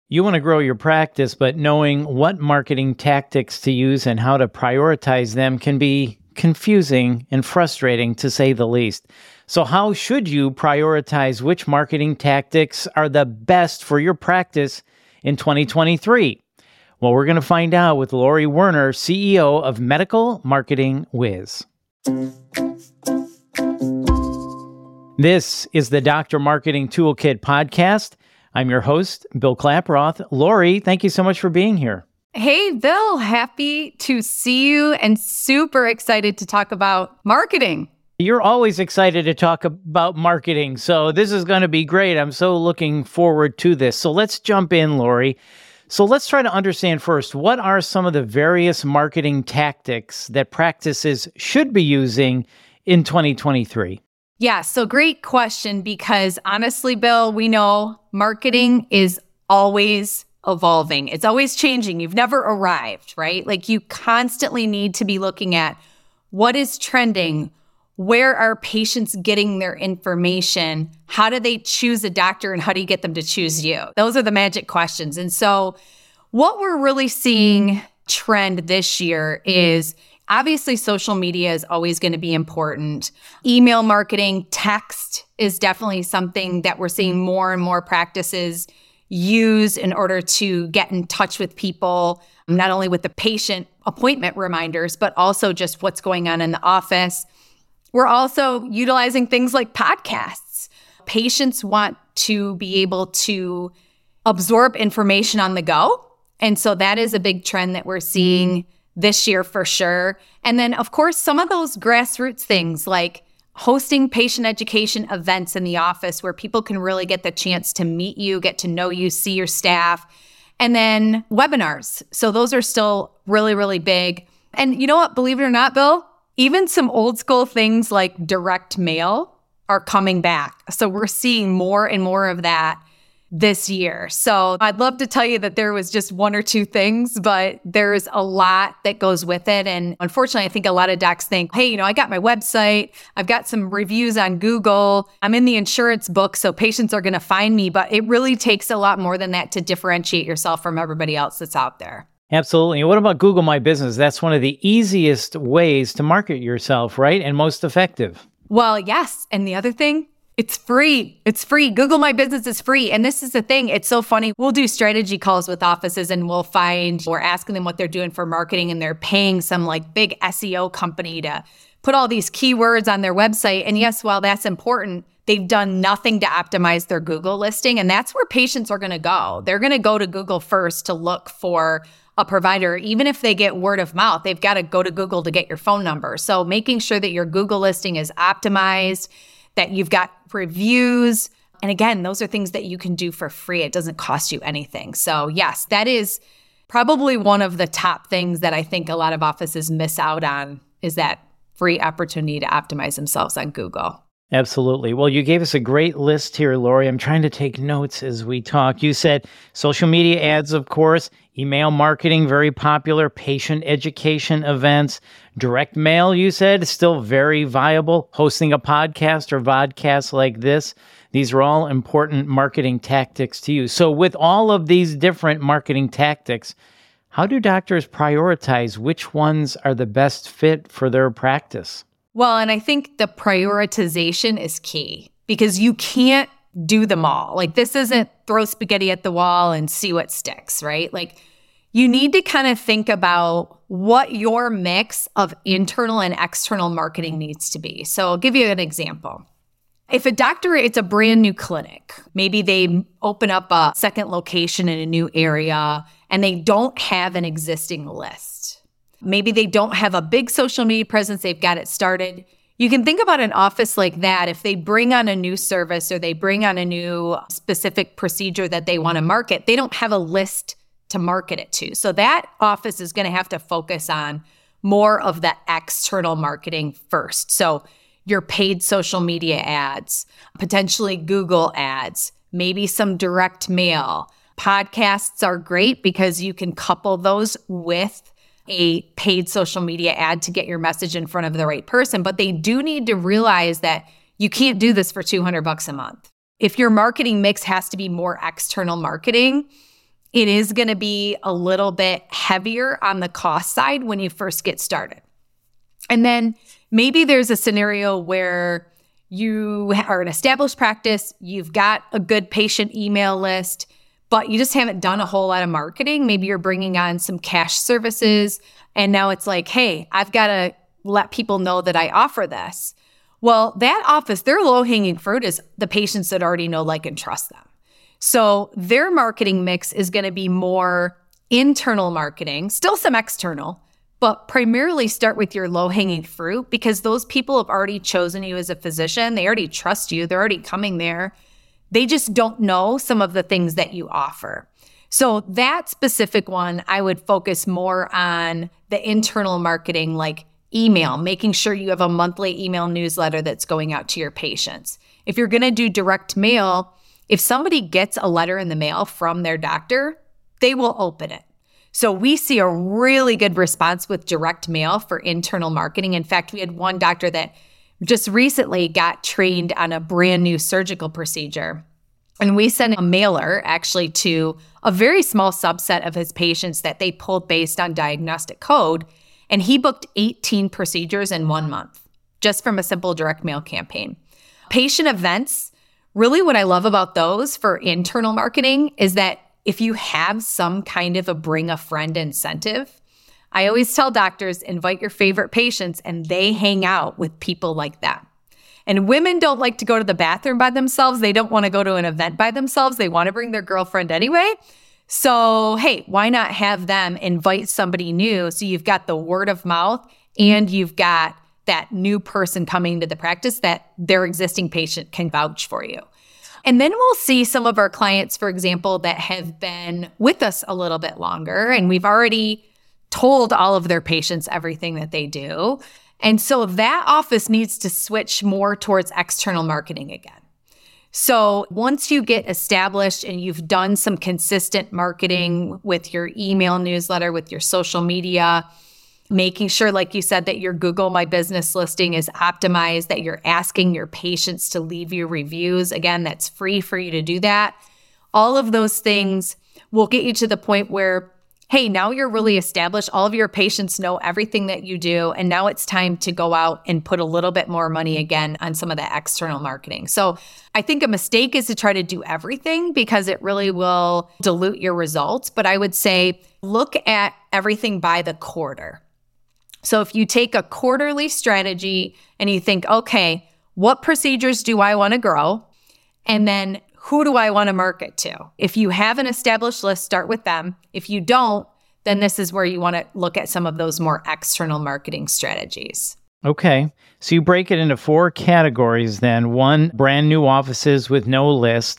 You want to grow your practice, but knowing what marketing tactics to use and how to prioritize them can be confusing and frustrating, to say the least. So how should you prioritize which marketing tactics are the best for your practice in 2023? Well, we're going to find out with Lori Werner, CEO of Medical Marketing Wiz. This is the Dr. Marketing Toolkit podcast. I'm your host, Bill Klaproth. Lori, thank you so much for being here. Hey, Bill, happy to see you and super excited to talk about marketing. You're always excited to talk about marketing, so this is going to be great. I'm so looking forward to this. So let's jump in, Lori. So let's try to understand first, what are some of the various marketing tactics that practices should be using in 2023? Yeah, so great question, because honestly, Bill, we know marketing is always evolving. It's always changing. You've never arrived, right? Like you constantly need to be looking at what is trending, where are patients getting their information, how do they choose a doctor, and how do you get them to choose you? Those are the magic questions. And so what we're really seeing trend this year is obviously social media is always going to be important. Email marketing, text is definitely something that we're seeing more and more practices use in order to get in touch with people, not only with the patient appointment reminders, but also just what's going on in the office. We're also utilizing things like podcasts. Patients want to be able to absorb information on the go. And so that is a big trend that we're seeing this year for sure. And then, of course, some of those grassroots things like hosting patient education events in the office where people can really get the chance to meet you, get to know you, see your staff, and then webinars. So those are still really, really big. And you know what? Believe it or not, Bill, even some old school things like direct mail are coming back. So we're seeing more and more of that this year. So I'd love to tell you that there was just one or two things, but there's a lot that goes with it. And unfortunately, I think a lot of docs think, hey, I got my website, I've got some reviews on Google, I'm in the insurance book, so patients are going to find me. But it really takes a lot more than that to differentiate yourself from everybody else that's out there. Absolutely. And what about Google My Business? That's one of the easiest ways to market yourself, right? And most effective. Well, yes. And the other thing, it's free. It's free. Google My Business is free. And this is the thing. It's so funny. We'll do strategy calls with offices and we're asking them what they're doing for marketing, and they're paying some like big SEO company to put all these keywords on their website. And yes, while that's important, they've done nothing to optimize their Google listing. And that's where patients are going to go. They're going to go to Google first to look for a provider. Even if they get word of mouth, they've got to go to Google to get your phone number. So making sure that your Google listing is optimized, that you've got reviews. And again, those are things that you can do for free. It doesn't cost you anything. So yes, that is probably one of the top things that I think a lot of offices miss out on, is that free opportunity to optimize themselves on Google. Absolutely. Well, you gave us a great list here, Lori. I'm trying to take notes as we talk. You said social media ads, of course, email marketing, very popular, patient education events, direct mail, you said, still very viable, hosting a podcast or vodcast like this. These are all important marketing tactics to use. So with all of these different marketing tactics, how do doctors prioritize which ones are the best fit for their practice? Well, and I think the prioritization is key, because you can't do them all. Like, this isn't throw spaghetti at the wall and see what sticks, right? Like, you need to kind of think about what your mix of internal and external marketing needs to be. So I'll give you an example. If a doctor, it's a brand new clinic, maybe they open up a second location in a new area and they don't have an existing list. Maybe they don't have a big social media presence. They've got it started. You can think about an office like that. If they bring on a new service or they bring on a new specific procedure that they want to market, they don't have a list to market it to. So that office is going to have to focus on more of the external marketing first. So your paid social media ads, potentially Google ads, maybe some direct mail. Podcasts are great because you can couple those with a paid social media ad to get your message in front of the right person. But they do need to realize that you can't do this for $200 a month. If your marketing mix has to be more external marketing, it is going to be a little bit heavier on the cost side when you first get started. And then maybe there's a scenario where you are an established practice, you've got a good patient email list, but you just haven't done a whole lot of marketing. Maybe you're bringing on some cash services, and now it's like, hey, I've got to let people know that I offer this. Well, that office, their low-hanging fruit is the patients that already know, like, and trust them. So their marketing mix is going to be more internal marketing, still some external, but primarily start with your low-hanging fruit, because those people have already chosen you as a physician. They already trust you. They're already coming there. They just don't know some of the things that you offer. So that specific one, I would focus more on the internal marketing, like email, making sure you have a monthly email newsletter that's going out to your patients. If you're going to do direct mail, if somebody gets a letter in the mail from their doctor, they will open it. So we see a really good response with direct mail for internal marketing. In fact, we had one doctor that just recently got trained on a brand new surgical procedure. And we sent a mailer actually to a very small subset of his patients that they pulled based on diagnostic code. And he booked 18 procedures in 1 month, just from a simple direct mail campaign. Patient events, really what I love about those for internal marketing is that if you have some kind of a bring a friend incentive, I always tell doctors, invite your favorite patients and they hang out with people like that. And women don't like to go to the bathroom by themselves. They don't want to go to an event by themselves. They want to bring their girlfriend anyway. So, hey, why not have them invite somebody new? So you've got the word of mouth and you've got that new person coming to the practice that their existing patient can vouch for you. And then we'll see some of our clients, for example, that have been with us a little bit longer, and we've already told all of their patients everything that they do. And so that office needs to switch more towards external marketing again. So once you get established and you've done some consistent marketing with your email newsletter, with your social media, making sure, like you said, that your Google My Business listing is optimized, that you're asking your patients to leave you reviews. Again, that's free for you to do that. All of those things will get you to the point where, hey, now you're really established. All of your patients know everything that you do. And now it's time to go out and put a little bit more money again on some of the external marketing. So I think a mistake is to try to do everything because it really will dilute your results. But I would say look at everything by the quarter. So if you take a quarterly strategy and you think, okay, what procedures do I want to grow? And then who do I want to market to? If you have an established list, start with them. If you don't, then this is where you want to look at some of those more external marketing strategies. Okay. So you break it into 4 categories then. 1, brand new offices with no list.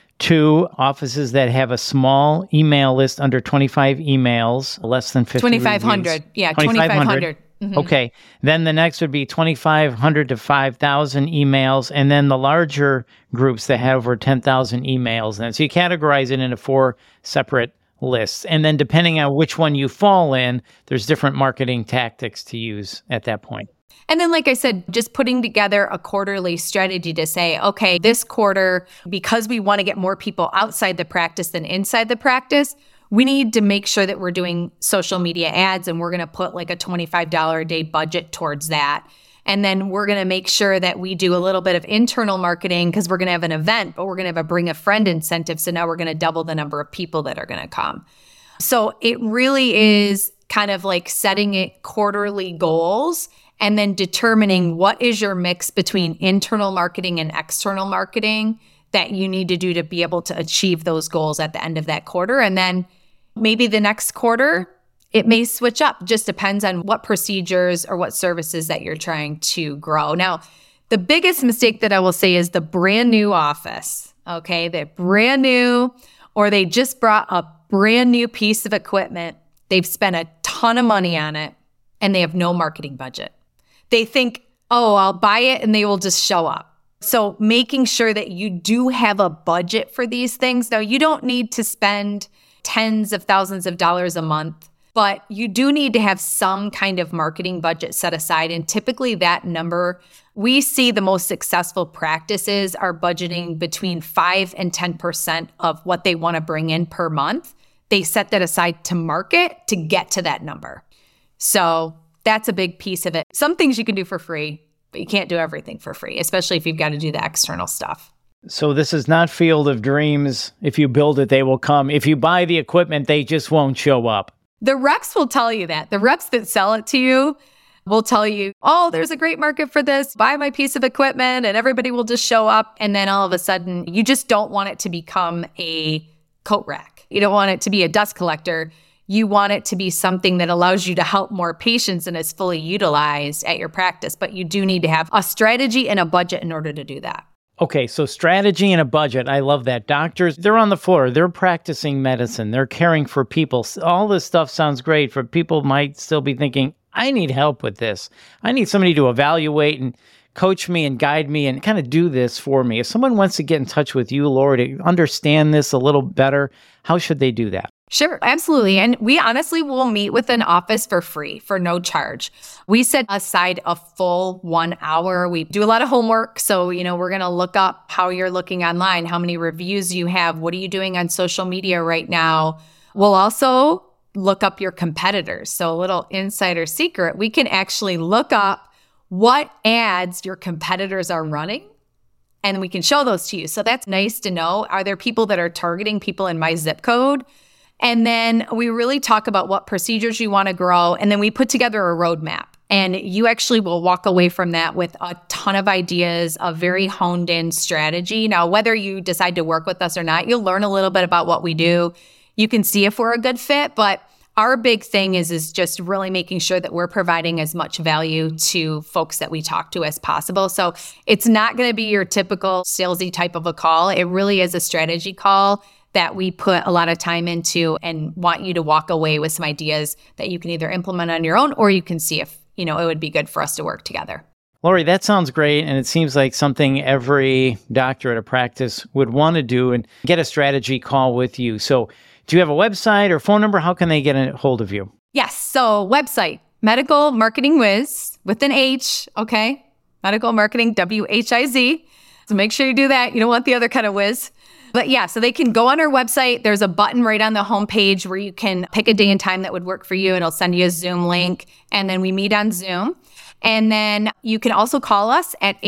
2, offices that have a small email list under 25 emails, less than 50 2,500. reviews. Yeah, 2,500. Mm-hmm. Okay. Then the next would be 2,500 to 5,000 emails, and then the larger groups that have over 10,000 emails. And so you categorize it into 4 separate lists. And then depending on which one you fall in, there's different marketing tactics to use at that point. And then, like I said, just putting together a quarterly strategy to say, okay, this quarter, because we want to get more people outside the practice than inside the practice, we need to make sure that we're doing social media ads, and we're going to put like a $25 a day budget towards that. And then we're going to make sure that we do a little bit of internal marketing because we're going to have an event, but we're going to have a bring a friend incentive. So now we're going to double the number of people that are going to come. So it really is kind of like setting it quarterly goals and then determining what is your mix between internal marketing and external marketing that you need to do to be able to achieve those goals at the end of that quarter. And then maybe the next quarter, it may switch up. Just depends on what procedures or what services that you're trying to grow. Now, the biggest mistake that I will say is the brand new office, okay? They're brand new, or they just brought a brand new piece of equipment. They've spent a ton of money on it, and they have no marketing budget. They think, oh, I'll buy it and they will just show up. So making sure that you do have a budget for these things. Now, you don't need to spend tens of thousands of dollars a month, but you do need to have some kind of marketing budget set aside. And typically that number, we see the most successful practices are budgeting between 5 and 10% of what they want to bring in per month. they set that aside to market to get to that number. So that's a big piece of it. Some things you can do for free, but you can't do everything for free, especially if you've got to do the external stuff. So this is not Field of Dreams. If you build it, they will come. If you buy the equipment, they just won't show up. The reps will tell you that. The reps that sell it to you will tell you, oh, there's a great market for this. Buy my piece of equipment and everybody will just show up. And then all of a sudden, you just don't want it to become a coat rack. You don't want it to be a dust collector. You want it to be something that allows you to help more patients and is fully utilized at your practice. But you do need to have a strategy and a budget in order to do that. Okay, so strategy and a budget. I love that. Doctors, they're on the floor. They're practicing medicine. They're caring for people. All this stuff sounds great, but people might still be thinking, I need help with this. I need somebody to evaluate and coach me and guide me and kind of do this for me. If someone wants to get in touch with you, Lori, to understand this a little better, how should they do that? Sure, absolutely. And we honestly will meet with an office for free, for no charge. We set aside a full 1 hour. We do a lot of homework. So, we're going to look up how you're looking online, how many reviews you have, what are you doing on social media right now. We'll also look up your competitors. So a little insider secret, we can actually look up what ads your competitors are running, and we can show those to you. So that's nice to know. Are there people that are targeting people in my zip code? And then we really talk about what procedures you want to grow. And then we put together a roadmap. And you actually will walk away from that with a ton of ideas, a very honed in strategy. Now, whether you decide to work with us or not, you'll learn a little bit about what we do. You can see if we're a good fit, but our big thing is just really making sure that we're providing as much value to folks that we talk to as possible. So it's not going to be your typical salesy type of a call. It really is a strategy call that we put a lot of time into and want you to walk away with some ideas that you can either implement on your own or you can see if, it would be good for us to work together. Lori, that sounds great. And it seems like something every doctor at a practice would want to do and get a strategy call with you. So do you have a website or phone number? How can they get a hold of you? Yes. So website, Medical Marketing Wiz with an H. Okay. Medical Marketing, WHIZ. So make sure you do that. You don't want the other kind of whiz. But yeah, so they can go on our website. There's a button right on the homepage where you can pick a day and time that would work for you. It'll send you a Zoom link, and then we meet on Zoom. And then you can also call us at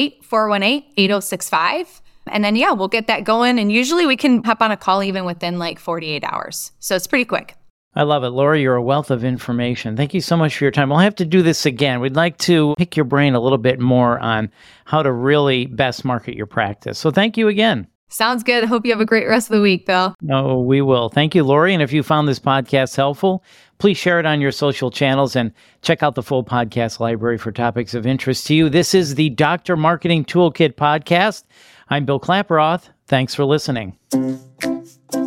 888-418-8065. And then, we'll get that going. And usually we can hop on a call even within like 48 hours. So it's pretty quick. I love it. Lori, you're a wealth of information. Thank you so much for your time. We'll have to do this again. We'd like to pick your brain a little bit more on how to really best market your practice. So thank you again. Sounds good. Hope you have a great rest of the week, Bill. Oh, we will. Thank you, Lori. And if you found this podcast helpful, please share it on your social channels and check out the full podcast library for topics of interest to you. This is the Dr. Marketing Toolkit podcast. I'm Bill Klaproth. Thanks for listening.